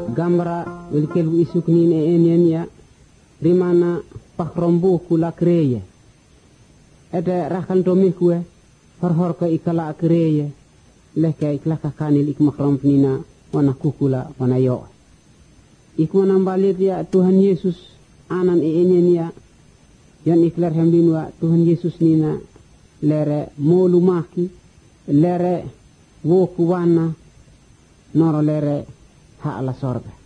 gambra welkel isuknin e enenia rimana pakrombu kula kreye ede rakan domikwe horhorka ikala kreye leke iklaka kanil ikmakrompnina wana kukula wana yo ikwana mbalir ya Tuhan Yesus anan e enenia yan iklar hembinwa Tuhan Yesus nina lere molu maki lere woku wana noro lere ha ala sorga